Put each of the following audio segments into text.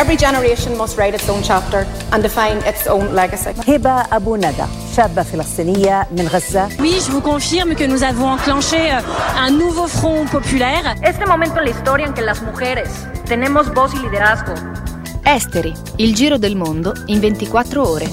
Every generation must write its own chapter and define its own legacy. هبة أبو ندى شابة فلسطينية من غزة. Oui, je vous confirme que nous avons enclenché un nouveau front populaire. Este momento en la historia en que las mujeres tenemos voz y liderazgo. Esteri, il giro del mondo in 24 ore.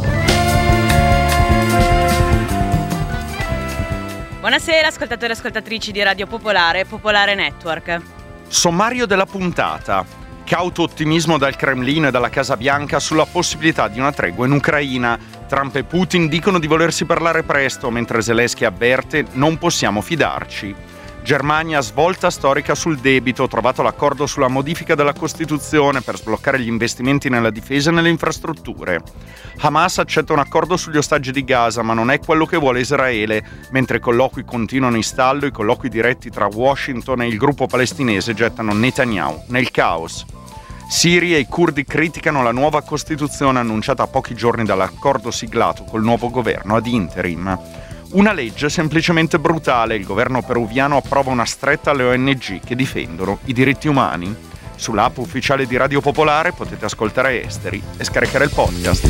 Buonasera ascoltatori e ascoltatrici di Radio Popolare, Popolare Network. Sommario della puntata. Cauto ottimismo dal Cremlino e dalla Casa Bianca sulla possibilità di una tregua in Ucraina. Trump e Putin dicono di volersi parlare presto, mentre Zelensky avverte non possiamo fidarci. Germania svolta storica sul debito, trovato l'accordo sulla modifica della Costituzione per sbloccare gli investimenti nella difesa e nelle infrastrutture. Hamas accetta un accordo sugli ostaggi di Gaza, ma non è quello che vuole Israele, mentre i colloqui continuano in stallo, i colloqui diretti tra Washington e il gruppo palestinese gettano Netanyahu nel caos. Siria e i curdi criticano la nuova Costituzione annunciata a pochi giorni dall'accordo siglato col nuovo governo ad interim. Una legge semplicemente brutale, il governo peruviano approva una stretta alle ONG che difendono i diritti umani. Sull'app ufficiale di Radio Popolare potete ascoltare Esteri e scaricare il podcast.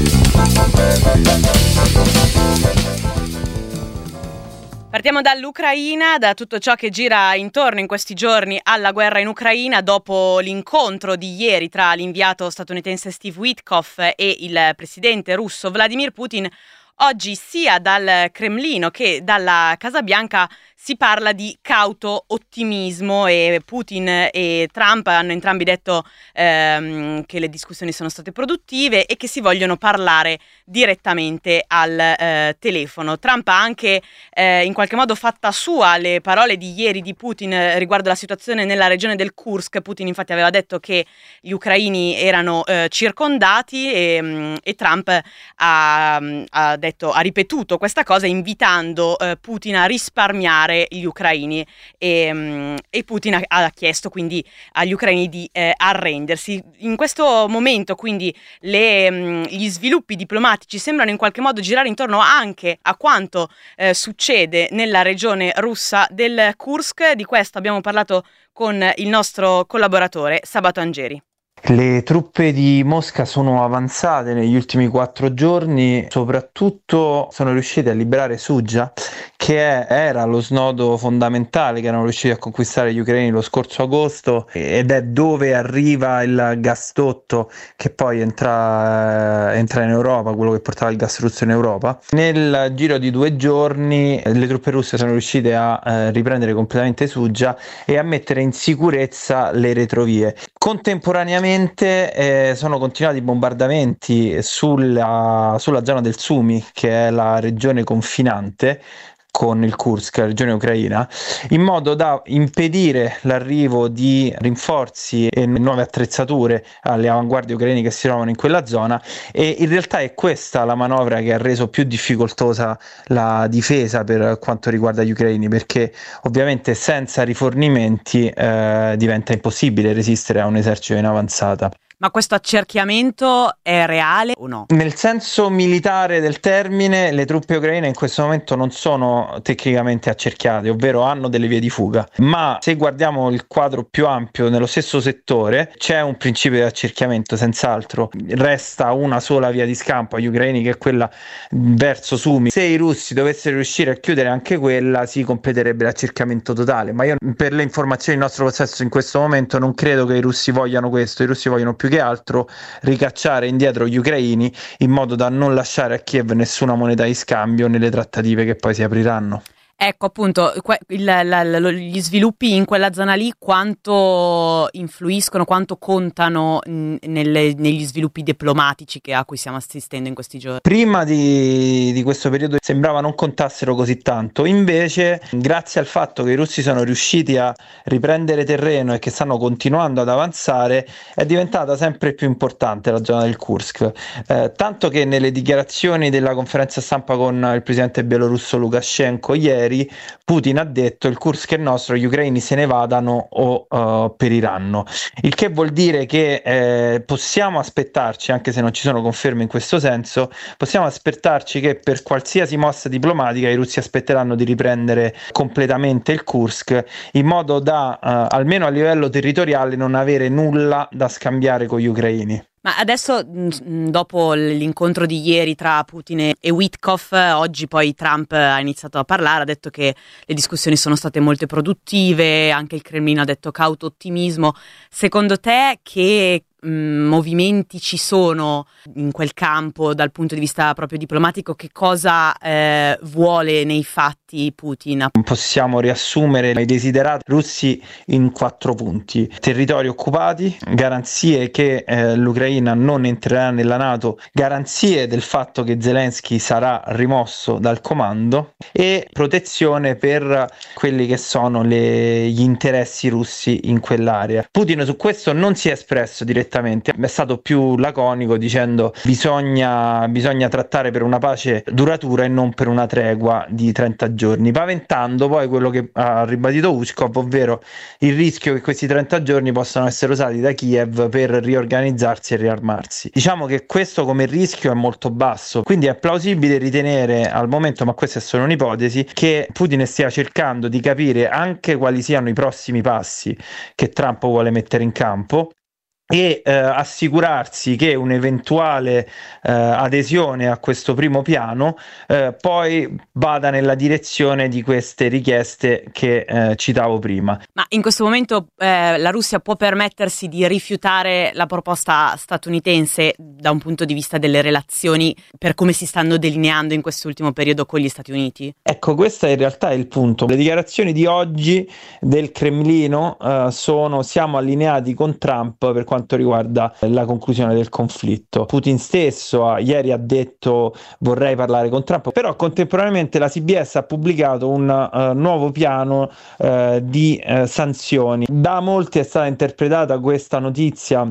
Partiamo dall'Ucraina, da tutto ciò che gira intorno in questi giorni alla guerra in Ucraina, dopo l'incontro di ieri tra l'inviato statunitense Steve Witkoff e il presidente russo Vladimir Putin. Oggi sia dal Cremlino che dalla Casa Bianca si parla di cauto ottimismo e Putin e Trump hanno entrambi detto che le discussioni sono state produttive e che si vogliono parlare direttamente al telefono. Trump ha anche in qualche modo fatta sua le parole di ieri di Putin riguardo la situazione nella regione del Kursk. Putin infatti aveva detto che gli ucraini erano circondati e Trump ha ripetuto questa cosa invitando Putin a risparmiare gli ucraini e Putin ha chiesto quindi agli ucraini di arrendersi. In questo momento quindi gli sviluppi diplomatici sembrano in qualche modo girare intorno anche a quanto succede nella regione russa del Kursk. Di questo abbiamo parlato con il nostro collaboratore Sabato Angeri. Le truppe di Mosca sono avanzate negli ultimi 4 giorni, soprattutto sono riuscite a liberare Sudzha, che era lo snodo fondamentale che erano riusciti a conquistare gli ucraini lo scorso agosto ed è dove arriva il gasdotto che poi entra in Europa, quello che portava il gas russo in Europa. Nel giro di 2 giorni le truppe russe sono riuscite a riprendere completamente Sudzha e a mettere in sicurezza le retrovie. Contemporaneamente sono continuati i bombardamenti sulla zona del Sumy, che è la regione confinante con il Kursk, la regione ucraina, in modo da impedire l'arrivo di rinforzi e nuove attrezzature alle avanguardie ucraine che si trovano in quella zona. E in realtà è questa la manovra che ha reso più difficoltosa la difesa per quanto riguarda gli ucraini, perché ovviamente senza rifornimenti diventa impossibile resistere a un esercito in avanzata. Ma questo accerchiamento è reale o no? Nel senso militare del termine, le truppe ucraine in questo momento non sono tecnicamente accerchiate, ovvero hanno delle vie di fuga. Ma se guardiamo il quadro più ampio, nello stesso settore, c'è un principio di accerchiamento, senz'altro. Resta una sola via di scampo agli ucraini, che è quella verso Sumy. Se i russi dovessero riuscire a chiudere anche quella, si completerebbe l'accerchiamento totale. Ma io, per le informazioni del nostro possesso in questo momento, non credo che i russi vogliano questo. I russi vogliono più che altro ricacciare indietro gli ucraini in modo da non lasciare a Kiev nessuna moneta di scambio nelle trattative che poi si apriranno. Ecco appunto gli sviluppi in quella zona lì quanto influiscono, quanto contano negli sviluppi diplomatici a cui stiamo assistendo in questi giorni. Prima di questo periodo sembrava non contassero così tanto, invece grazie al fatto che i russi sono riusciti a riprendere terreno e che stanno continuando ad avanzare è diventata sempre più importante la zona del Kursk, tanto che nelle dichiarazioni della conferenza stampa con il presidente bielorusso Lukashenko ieri ieri Putin ha detto: il Kursk è nostro, gli ucraini se ne vadano o periranno, il che vuol dire che possiamo aspettarci, anche se non ci sono conferme in questo senso, possiamo aspettarci che per qualsiasi mossa diplomatica i russi aspetteranno di riprendere completamente il Kursk, in modo da almeno a livello territoriale non avere nulla da scambiare con gli ucraini. Ma adesso, dopo l'incontro di ieri tra Putin e Witkoff, oggi poi Trump ha iniziato a parlare, ha detto che le discussioni sono state molto produttive, anche il Cremlino ha detto cauto ottimismo. Secondo te che movimenti ci sono in quel campo dal punto di vista proprio diplomatico? Che cosa vuole nei fatti Putin? Possiamo riassumere i desiderati russi in 4 punti: territori occupati, garanzie che l'Ucraina non entrerà nella NATO, garanzie del fatto che Zelensky sarà rimosso dal comando e protezione per quelli che sono gli interessi russi in quell'area. Putin su questo non si è espresso direttamente, è stato più laconico dicendo bisogna trattare per una pace duratura e non per una tregua di 30 giorni, paventando poi quello che ha ribadito Ushkov, ovvero il rischio che questi 30 giorni possano essere usati da Kiev per riorganizzarsi e riarmarsi. Diciamo che questo come rischio è molto basso, quindi è plausibile ritenere al momento, ma questa è solo un'ipotesi, che Putin stia cercando di capire anche quali siano i prossimi passi che Trump vuole mettere in campo e assicurarsi che un'eventuale adesione a questo primo piano poi vada nella direzione di queste richieste che citavo prima. Ma in questo momento la Russia può permettersi di rifiutare la proposta statunitense da un punto di vista delle relazioni per come si stanno delineando in quest'ultimo periodo con gli Stati Uniti? Ecco, questo in realtà è il punto. Le dichiarazioni di oggi del Cremlino siamo allineati con Trump per quanto riguarda la conclusione del conflitto. Putin stesso ieri ha detto vorrei parlare con Trump, però contemporaneamente la CBS ha pubblicato un nuovo piano di sanzioni. Da molti è stata interpretata questa notizia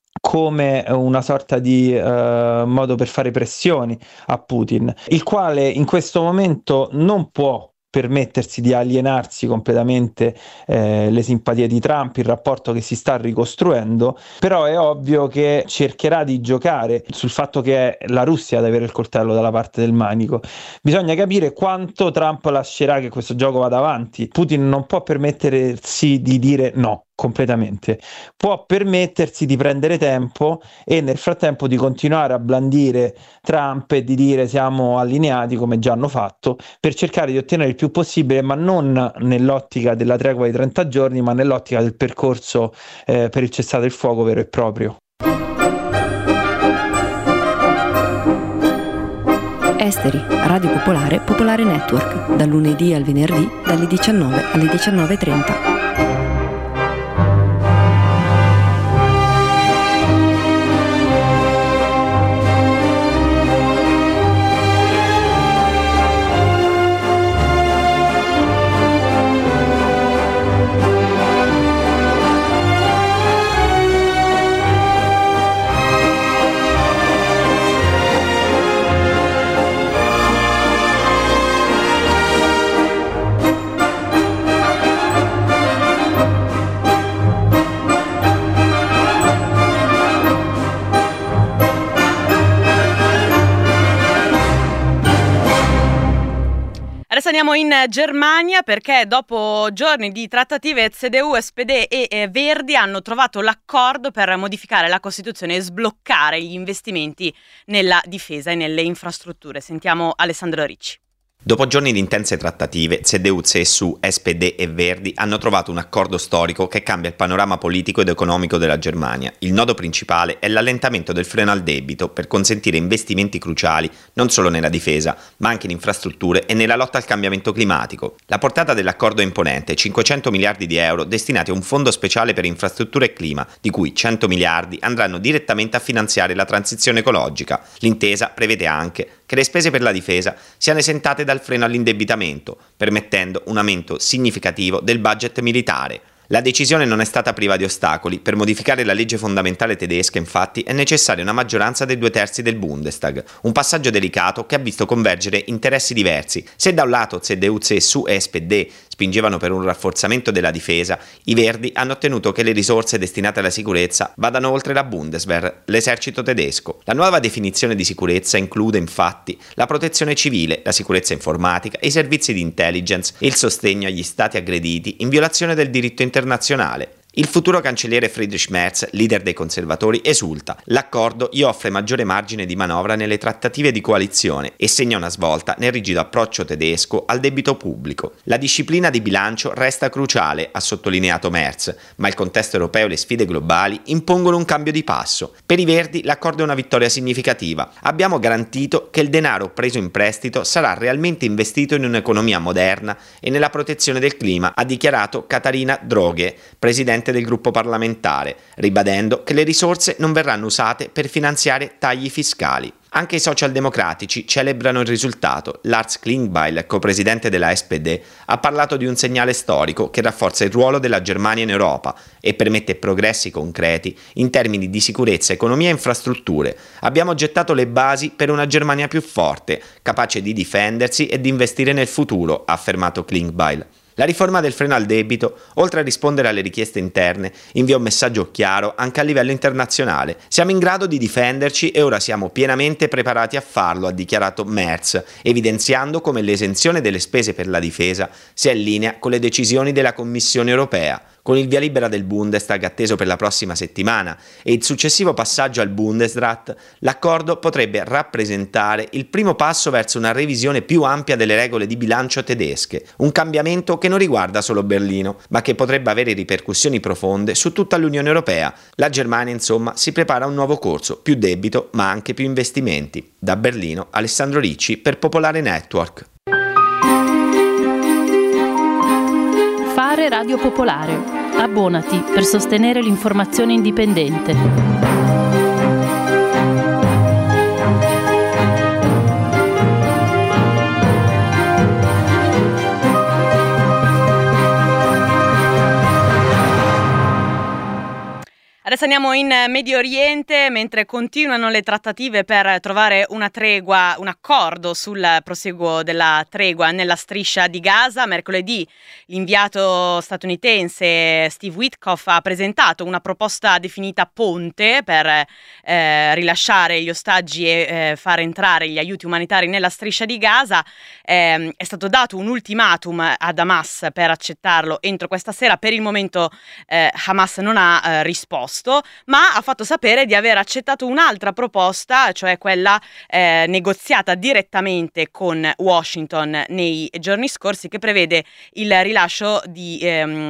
come una sorta di modo per fare pressioni a Putin, il quale in questo momento non può permettersi di alienarsi completamente le simpatie di Trump, il rapporto che si sta ricostruendo, però è ovvio che cercherà di giocare sul fatto che è la Russia ad avere il coltello dalla parte del manico. Bisogna capire quanto Trump lascerà che questo gioco vada avanti. Putin non può permettersi di dire no completamente, può permettersi di prendere tempo e nel frattempo di continuare a blandire Trump e di dire siamo allineati, come già hanno fatto, per cercare di ottenere il più possibile, ma non nell'ottica della tregua di 30 giorni, ma nell'ottica del percorso per il cessate il fuoco vero e proprio. Esteri, Radio Popolare, Popolare Network, dal lunedì al venerdì, dalle 19 alle 19:30. Adesso andiamo in Germania perché dopo giorni di trattative CDU, SPD e Verdi hanno trovato l'accordo per modificare la Costituzione e sbloccare gli investimenti nella difesa e nelle infrastrutture. Sentiamo Alessandro Ricci. Dopo giorni di intense trattative, CDU, CSU, SPD e Verdi hanno trovato un accordo storico che cambia il panorama politico ed economico della Germania. Il nodo principale è l'allentamento del freno al debito per consentire investimenti cruciali non solo nella difesa, ma anche in infrastrutture e nella lotta al cambiamento climatico. La portata dell'accordo è imponente: 500 miliardi di euro destinati a un fondo speciale per infrastrutture e clima, di cui 100 miliardi andranno direttamente a finanziare la transizione ecologica. L'intesa prevede anche che le spese per la difesa siano esentate dal freno all'indebitamento, permettendo un aumento significativo del budget militare. La decisione non è stata priva di ostacoli. Per modificare la legge fondamentale tedesca, infatti, è necessaria una maggioranza dei 2/3 del Bundestag, un passaggio delicato che ha visto convergere interessi diversi. Se da un lato CDU, CSU e SPD spingevano per un rafforzamento della difesa, i Verdi hanno ottenuto che le risorse destinate alla sicurezza vadano oltre la Bundeswehr, l'esercito tedesco. La nuova definizione di sicurezza include infatti la protezione civile, la sicurezza informatica, i servizi di intelligence e il sostegno agli stati aggrediti in violazione del diritto internazionale. Il futuro cancelliere Friedrich Merz, leader dei conservatori, esulta. L'accordo gli offre maggiore margine di manovra nelle trattative di coalizione e segna una svolta nel rigido approccio tedesco al debito pubblico. La disciplina di bilancio resta cruciale, ha sottolineato Merz, ma il contesto europeo e le sfide globali impongono un cambio di passo. Per i Verdi l'accordo è una vittoria significativa. Abbiamo garantito che il denaro preso in prestito sarà realmente investito in un'economia moderna e nella protezione del clima, ha dichiarato Katharina Droge, presidente del gruppo parlamentare, ribadendo che le risorse non verranno usate per finanziare tagli fiscali. Anche i socialdemocratici celebrano il risultato. Lars Klingbeil, co-presidente della SPD, ha parlato di un segnale storico che rafforza il ruolo della Germania in Europa e permette progressi concreti in termini di sicurezza, economia e infrastrutture. Abbiamo gettato le basi per una Germania più forte, capace di difendersi e di investire nel futuro, ha affermato Klingbeil. La riforma del freno al debito, oltre a rispondere alle richieste interne, invia un messaggio chiaro anche a livello internazionale. Siamo in grado di difenderci e ora siamo pienamente preparati a farlo, ha dichiarato Merz, evidenziando come l'esenzione delle spese per la difesa sia in linea con le decisioni della Commissione europea. Con il via libera del Bundestag atteso per la prossima settimana e il successivo passaggio al Bundesrat, l'accordo potrebbe rappresentare il primo passo verso una revisione più ampia delle regole di bilancio tedesche, un cambiamento che non riguarda solo Berlino, ma che potrebbe avere ripercussioni profonde su tutta l'Unione Europea. La Germania, insomma, si prepara a un nuovo corso, più debito ma anche più investimenti. Da Berlino, Alessandro Ricci per Popolare Network. Fare Radio Popolare. Abbonati per sostenere l'informazione indipendente. Adesso andiamo in Medio Oriente, mentre continuano le trattative per trovare una tregua, un accordo sul proseguo della tregua nella striscia di Gaza. Mercoledì l'inviato statunitense Steve Witkoff ha presentato una proposta definita ponte per rilasciare gli ostaggi e far entrare gli aiuti umanitari nella striscia di Gaza. È stato dato un ultimatum ad Hamas per accettarlo entro questa sera. Per il momento Hamas non ha risposto, ma ha fatto sapere di aver accettato un'altra proposta, cioè quella negoziata direttamente con Washington nei giorni scorsi, che prevede il rilascio di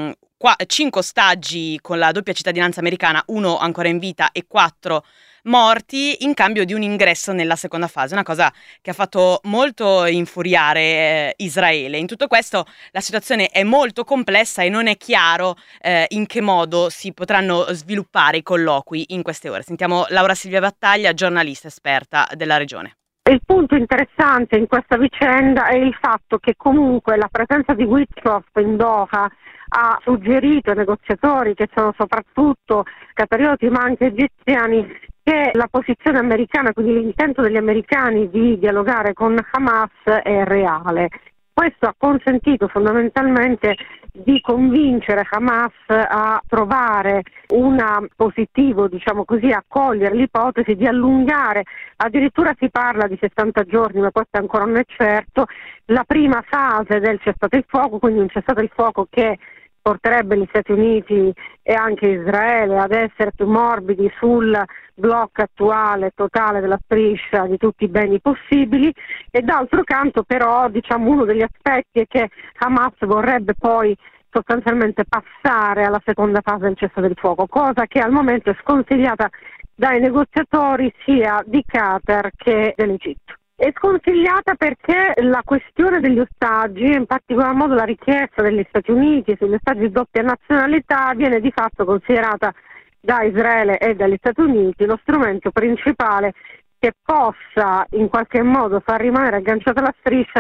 5 ostaggi con la doppia cittadinanza americana, 1 ancora in vita e 4 morti, in cambio di un ingresso nella seconda fase, una cosa che ha fatto molto infuriare Israele. In tutto questo la situazione è molto complessa e non è chiaro in che modo si potranno sviluppare i colloqui in queste ore. Sentiamo Laura Silvia Battaglia, giornalista esperta della regione. Il punto interessante in questa vicenda è il fatto che comunque la presenza di Witkoff in Doha ha suggerito ai negoziatori, che sono soprattutto qatarioti ma anche egiziani, che la posizione americana, quindi l'intento degli americani di dialogare con Hamas è reale. Questo ha consentito fondamentalmente di convincere Hamas a trovare un positivo, diciamo così, a cogliere l'ipotesi di allungare, addirittura si parla di 60 giorni, ma questo ancora non è certo, la prima fase del cessate il fuoco, quindi un cessate il fuoco che porterebbe gli Stati Uniti e anche Israele ad essere più morbidi sul blocco attuale totale della striscia di tutti i beni possibili, e d'altro canto però diciamo uno degli aspetti è che Hamas vorrebbe poi sostanzialmente passare alla seconda fase del cessate il fuoco, cosa che al momento è sconsigliata dai negoziatori sia di Qatar che dell'Egitto. È sconsigliata perché la questione degli ostaggi, in particolar modo la richiesta degli Stati Uniti sugli ostaggi di doppia nazionalità, viene di fatto considerata da Israele e dagli Stati Uniti lo strumento principale che possa in qualche modo far rimanere agganciata la striscia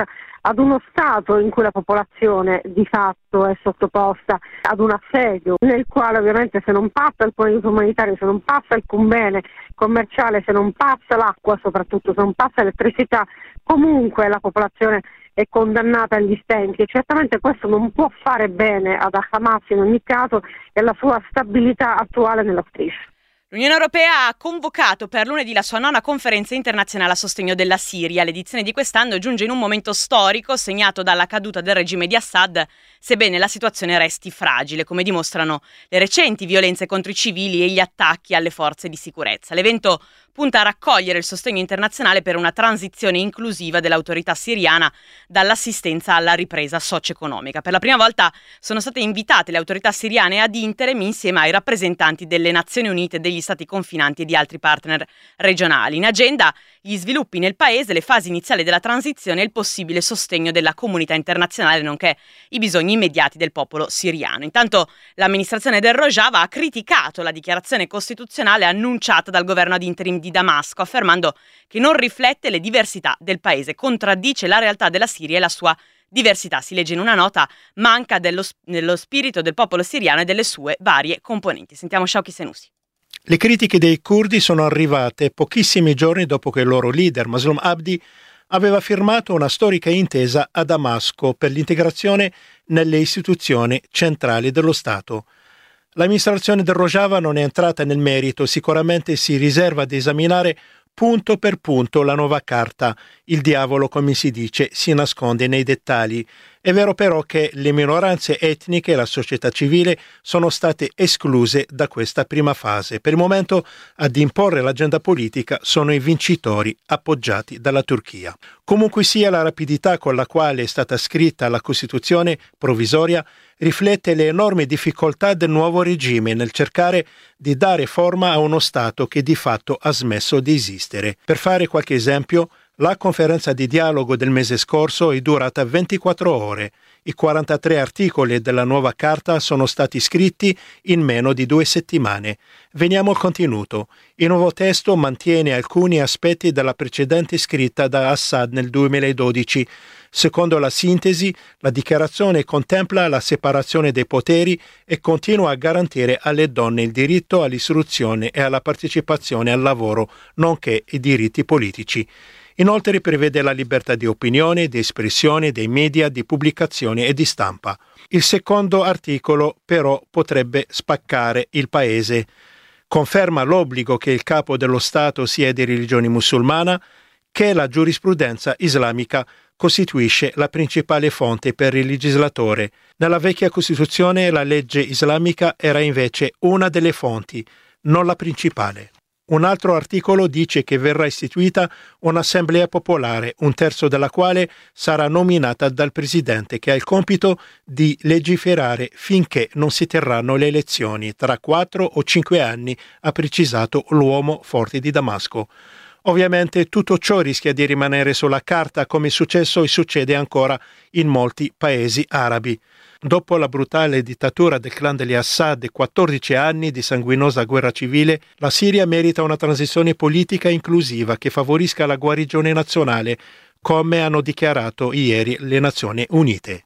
ad uno Stato in cui la popolazione di fatto è sottoposta ad un assedio, nel quale ovviamente se non passa il aiuto umanitario, se non passa alcun bene commerciale, se non passa l'acqua, soprattutto se non passa l'elettricità, comunque la popolazione è condannata agli stenti, e certamente questo non può fare bene ad Hamas in ogni caso e alla sua stabilità attuale nella striscia. L'Unione Europea ha convocato per lunedì la sua 9ª conferenza internazionale a sostegno della Siria. L'edizione di quest'anno giunge in un momento storico segnato dalla caduta del regime di Assad, sebbene la situazione resti fragile, come dimostrano le recenti violenze contro i civili e gli attacchi alle forze di sicurezza. L'evento punta a raccogliere il sostegno internazionale per una transizione inclusiva dell'autorità siriana dall'assistenza alla ripresa socio-economica. Per la prima volta sono state invitate le autorità siriane ad interim insieme ai rappresentanti delle Nazioni Unite, degli stati confinanti e di altri partner regionali. In agenda gli sviluppi nel paese, le fasi iniziali della transizione e il possibile sostegno della comunità internazionale, nonché i bisogni immediati del popolo siriano. Intanto l'amministrazione del Rojava ha criticato la dichiarazione costituzionale annunciata dal governo ad interim di Damasco, affermando che non riflette le diversità del paese, contraddice la realtà della Siria e la sua diversità. Si legge in una nota: manca dello spirito del popolo siriano e delle sue varie componenti. Sentiamo Shauki Senussi. Le critiche dei curdi sono arrivate pochissimi giorni dopo che il loro leader, Maslum Abdi, aveva firmato una storica intesa a Damasco per l'integrazione nelle istituzioni centrali dello Stato. L'amministrazione del Rojava non è entrata nel merito, sicuramente si riserva di esaminare punto per punto la nuova carta. Il diavolo, come si dice, si nasconde nei dettagli. È vero però che le minoranze etniche e la società civile sono state escluse da questa prima fase. Per il momento ad imporre l'agenda politica sono i vincitori appoggiati dalla Turchia. Comunque sia, la rapidità con la quale è stata scritta la Costituzione provvisoria riflette le enormi difficoltà del nuovo regime nel cercare di dare forma a uno Stato che di fatto ha smesso di esistere. Per fare qualche esempio, la conferenza di dialogo del mese scorso è durata 24 ore. I 43 articoli della nuova carta sono stati scritti in meno di 2 settimane. Veniamo al contenuto. Il nuovo testo mantiene alcuni aspetti della precedente scritta da Assad nel 2012. Secondo la sintesi, la dichiarazione contempla la separazione dei poteri e continua a garantire alle donne il diritto all'istruzione e alla partecipazione al lavoro, nonché i diritti politici. Inoltre prevede la libertà di opinione, di espressione, dei media, di pubblicazione e di stampa. Il secondo articolo però potrebbe spaccare il paese. Conferma l'obbligo che il capo dello Stato sia di religione musulmana, che la giurisprudenza islamica costituisce la principale fonte per il legislatore. Nella vecchia Costituzione la legge islamica era invece una delle fonti, non la principale. Un altro articolo dice che verrà istituita un'assemblea popolare, un terzo della quale sarà nominata dal presidente, che ha il compito di legiferare finché non si terranno le elezioni, tra 4 o 5 anni, ha precisato l'uomo forte di Damasco. Ovviamente tutto ciò rischia di rimanere sulla carta, come è successo e succede ancora in molti paesi arabi. Dopo la brutale dittatura del clan degli Assad e 14 anni di sanguinosa guerra civile, la Siria merita una transizione politica inclusiva che favorisca la guarigione nazionale, come hanno dichiarato ieri le Nazioni Unite.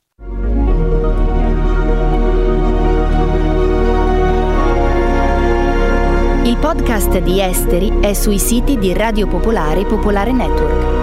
Il podcast di Esteri è sui siti di Radio Popolare e Popolare Network.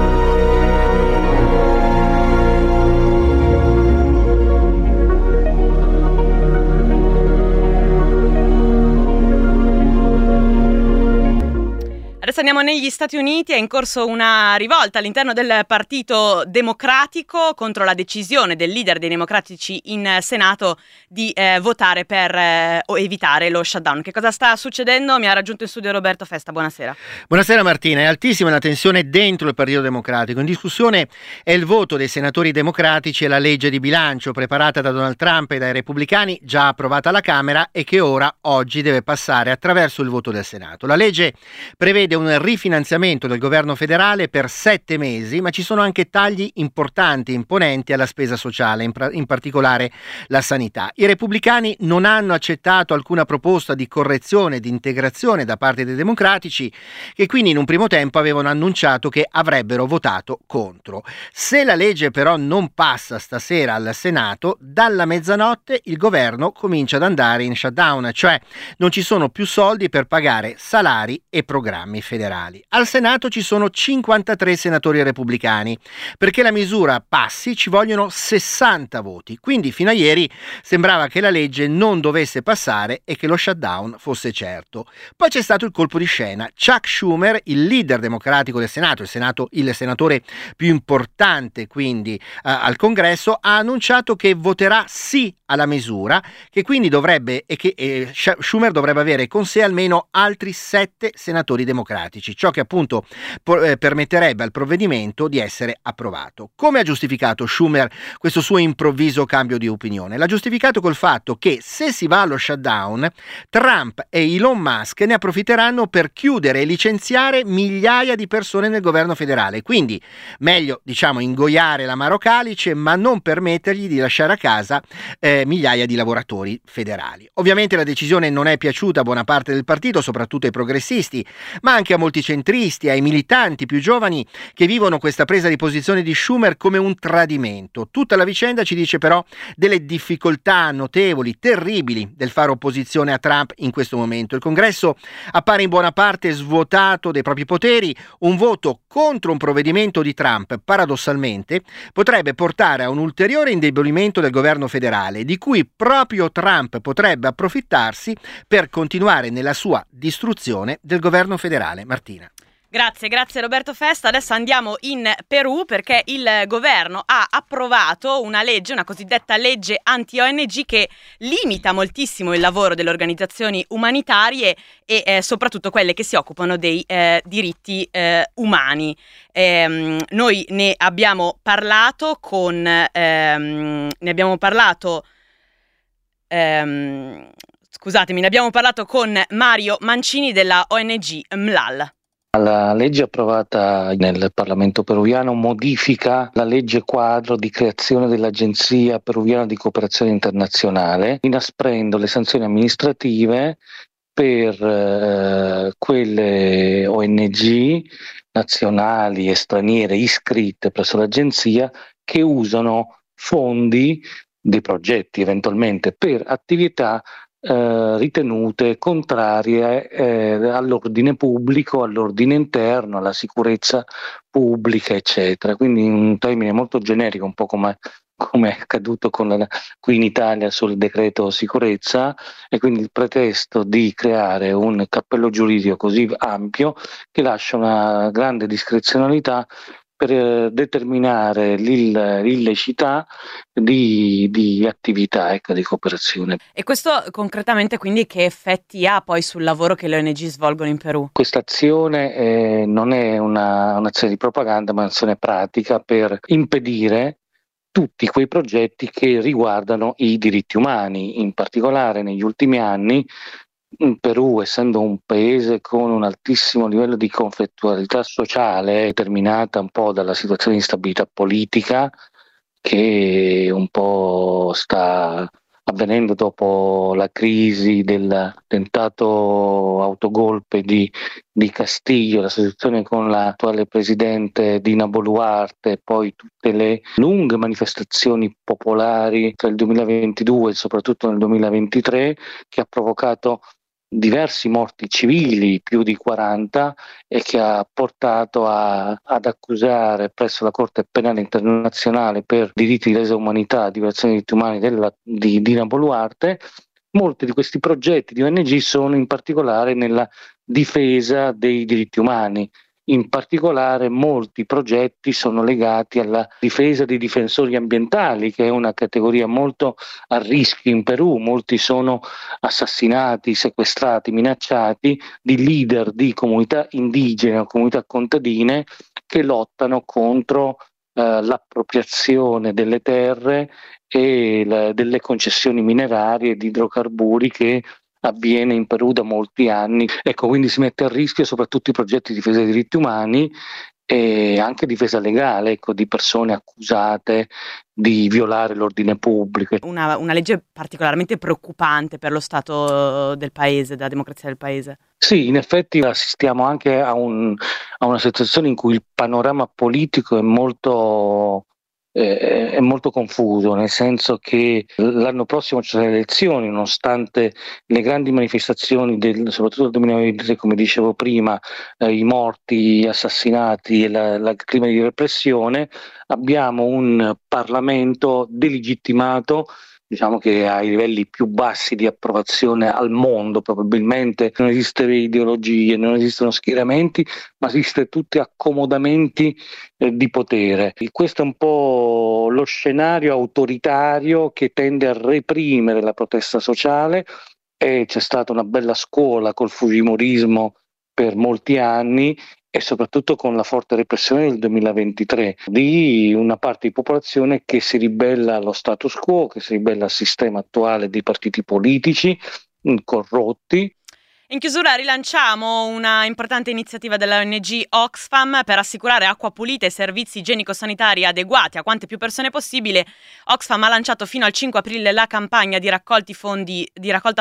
Adesso andiamo negli Stati Uniti. È in corso una rivolta all'interno del Partito Democratico contro la decisione del leader dei democratici in Senato di votare per evitare lo shutdown. Che cosa sta succedendo? Mi ha raggiunto in studio Roberto Festa, buonasera. Buonasera Martina, è altissima la tensione dentro il Partito Democratico. In discussione è il voto dei senatori democratici e la legge di bilancio preparata da Donald Trump e dai repubblicani, già approvata alla Camera e che oggi deve passare attraverso il voto del Senato. La legge prevede un rifinanziamento del governo federale per 7 mesi, ma ci sono anche tagli importanti e imponenti alla spesa sociale, in particolare la sanità. I repubblicani non hanno accettato alcuna proposta di correzione e di integrazione da parte dei democratici, che quindi in un primo tempo avevano annunciato che avrebbero votato contro. Se la legge però non passa stasera al Senato, dalla mezzanotte il governo comincia ad andare in shutdown, cioè non ci sono più soldi per pagare salari e programmi federali. Al Senato ci sono 53 senatori repubblicani. Perché la misura passi ci vogliono 60 voti, quindi fino a ieri sembrava che la legge non dovesse passare e che lo shutdown fosse certo. Poi c'è stato il colpo di scena. Chuck Schumer, il leader democratico del Senato, il senatore più importante quindi al Congresso, ha annunciato che voterà sì alla misura, che quindi Schumer dovrebbe avere con sé almeno altri 7 senatori democratici, ciò che appunto permetterebbe al provvedimento di essere approvato. Come ha giustificato Schumer questo suo improvviso cambio di opinione? L'ha giustificato col fatto che se si va allo shutdown, Trump e Elon Musk ne approfitteranno per chiudere e licenziare migliaia di persone nel governo federale, quindi meglio ingoiare l'amaro calice, ma non permettergli di lasciare a casa migliaia di lavoratori federali. Ovviamente la decisione non è piaciuta a buona parte del partito, soprattutto ai progressisti, ma anche a molti centristi, ai militanti più giovani che vivono questa presa di posizione di Schumer come un tradimento. Tutta la vicenda ci dice però delle difficoltà notevoli, terribili del fare opposizione a Trump in questo momento. Il Congresso appare in buona parte svuotato dei propri poteri. Un voto contro un provvedimento di Trump, paradossalmente, potrebbe portare a un ulteriore indebolimento del governo federale, di cui proprio Trump potrebbe approfittarsi per continuare nella sua distruzione del governo federale. Martina. Grazie Roberto Festa. Adesso andiamo in Perù perché il governo ha approvato una legge, una cosiddetta legge anti-ONG, che limita moltissimo il lavoro delle organizzazioni umanitarie e soprattutto quelle che si occupano dei diritti umani. Noi ne abbiamo parlato con Mario Mancini della ONG MLAL. La legge approvata nel Parlamento peruviano modifica la legge quadro di creazione dell'Agenzia Peruviana di Cooperazione Internazionale, inasprendo le sanzioni amministrative per quelle ONG nazionali e straniere iscritte presso l'Agenzia che usano fondi dei progetti eventualmente per attività ritenute contrarie all'ordine pubblico, all'ordine interno, alla sicurezza pubblica, eccetera. Quindi un termine molto generico, un po' come è accaduto qui in Italia sul decreto sicurezza, e quindi il pretesto di creare un cappello giuridico così ampio che lascia una grande discrezionalità per determinare l'illecità di attività di cooperazione. E questo concretamente quindi che effetti ha poi sul lavoro che le ONG svolgono in Perù? Questa azione non è un'azione di propaganda, ma un'azione pratica per impedire tutti quei progetti che riguardano i diritti umani. In particolare negli ultimi anni in Perù, essendo un paese con un altissimo livello di conflittualità sociale, determinata un po' dalla situazione di instabilità politica che un po' sta avvenendo dopo la crisi del tentato autogolpe di Castillo, la situazione con l'attuale presidente Dina Boluarte, poi tutte le lunghe manifestazioni popolari tra il 2022 e soprattutto nel 2023 che ha provocato diversi morti civili, più di 40, e che ha portato ad accusare presso la Corte Penale Internazionale per diritti di lesa umanità, di violazione dei diritti umani di Dina Boluarte. Molti di questi progetti di ONG sono in particolare nella difesa dei diritti umani. In particolare molti progetti sono legati alla difesa dei difensori ambientali, che è una categoria molto a rischio in Perù. Molti sono assassinati, sequestrati, minacciati di leader di comunità indigene o comunità contadine che lottano contro l'appropriazione delle terre e delle concessioni minerarie di idrocarburi che avviene in Perù da molti anni. Ecco, quindi si mette a rischio soprattutto i progetti di difesa dei diritti umani e anche difesa legale, ecco, di persone accusate di violare l'ordine pubblico. Una legge particolarmente preoccupante per lo stato del paese, della democrazia del paese. Sì, in effetti assistiamo anche a una situazione in cui il panorama politico è molto confuso, nel senso che l'anno prossimo ci saranno le elezioni, nonostante le grandi manifestazioni soprattutto del 2023, come dicevo prima, i morti, gli assassinati e il clima di repressione. Abbiamo un Parlamento delegittimato, diciamo che ai livelli più bassi di approvazione al mondo. Probabilmente non esistono ideologie, non esistono schieramenti, ma esiste tutti accomodamenti di potere. E questo è un po' lo scenario autoritario che tende a reprimere la protesta sociale, e c'è stata una bella scuola col fujimorismo per molti anni, e soprattutto con la forte repressione del 2023 di una parte di popolazione che si ribella allo status quo, che si ribella al sistema attuale dei partiti politici corrotti. In chiusura rilanciamo una importante iniziativa della ONG Oxfam per assicurare acqua pulita e servizi igienico-sanitari adeguati a quante più persone possibile. Oxfam ha lanciato fino al 5 aprile la campagna di raccolta fondi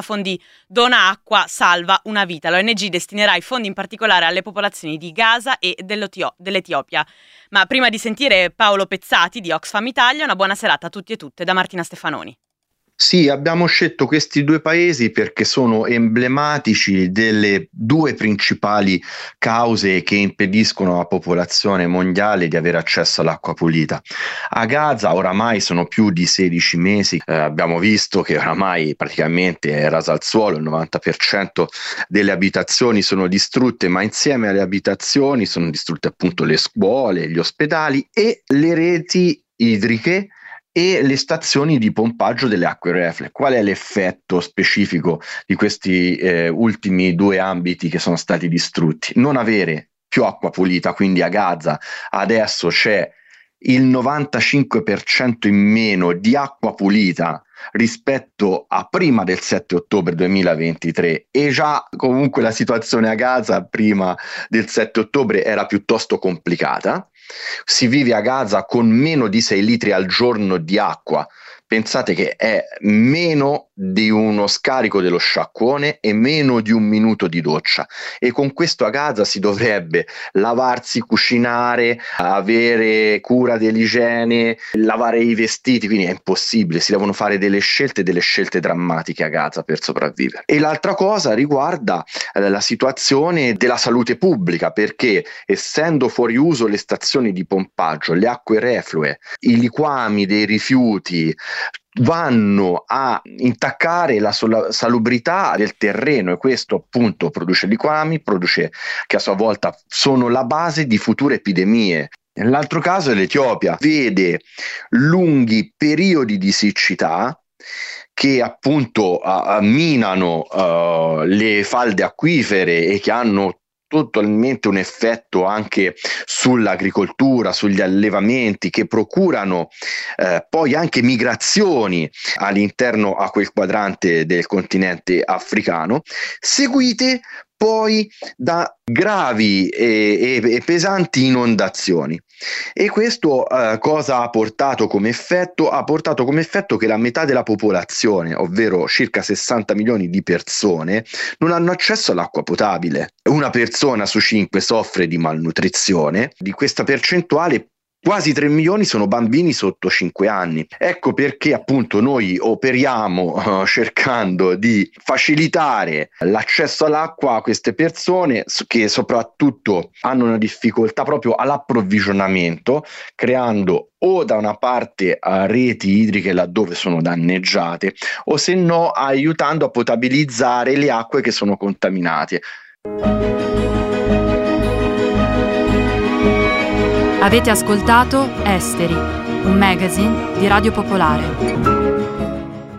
Dona acqua, salva una vita. L'ONG destinerà i fondi in particolare alle popolazioni di Gaza e dell'Etiopia. Ma prima di sentire Paolo Pezzati di Oxfam Italia, una buona serata a tutti e tutte da Martina Stefanoni. Sì, abbiamo scelto questi due paesi perché sono emblematici delle due principali cause che impediscono alla popolazione mondiale di avere accesso all'acqua pulita. A Gaza oramai sono più di 16 mesi, abbiamo visto che oramai praticamente è rasa al suolo, il 90% delle abitazioni sono distrutte, ma insieme alle abitazioni sono distrutte appunto le scuole, gli ospedali e le reti idriche e le stazioni di pompaggio delle acque reflue. Qual è l'effetto specifico di questi ultimi due ambiti che sono stati distrutti? Non avere più acqua pulita, quindi a Gaza adesso c'è il 95% in meno di acqua pulita rispetto a prima del 7 ottobre 2023, e già comunque la situazione a Gaza prima del 7 ottobre era piuttosto complicata. Si vive a Gaza con meno di 6 litri al giorno di acqua. Pensate che è meno di uno scarico dello sciacquone e meno di un minuto di doccia, e con questo a Gaza si dovrebbe lavarsi, cucinare, avere cura dell'igiene, lavare i vestiti, quindi è impossibile, si devono fare delle scelte drammatiche a Gaza per sopravvivere. E l'altra cosa riguarda la situazione della salute pubblica, perché essendo fuori uso le stazioni di pompaggio, le acque reflue, i liquami dei rifiuti vanno a intaccare la salubrità del terreno, e questo appunto produce liquami, che a sua volta sono la base di future epidemie. L'altro caso è l'Etiopia, vede lunghi periodi di siccità che appunto minano le falde acquifere e che hanno totalmente un effetto anche sull'agricoltura, sugli allevamenti, che procurano poi anche migrazioni all'interno a quel quadrante del continente africano, seguite poi da gravi e pesanti inondazioni. E questo cosa ha portato come effetto? Ha portato come effetto che la metà della popolazione, ovvero circa 60 milioni di persone, non hanno accesso all'acqua potabile. Una persona su 5 soffre di malnutrizione. Di questa percentuale quasi 3 milioni sono bambini sotto 5 anni. Ecco perché appunto noi operiamo cercando di facilitare l'accesso all'acqua a queste persone che soprattutto hanno una difficoltà proprio all'approvvigionamento, creando o da una parte reti idriche laddove sono danneggiate, o se no aiutando a potabilizzare le acque che sono contaminate. Avete ascoltato Esteri, un magazine di Radio Popolare.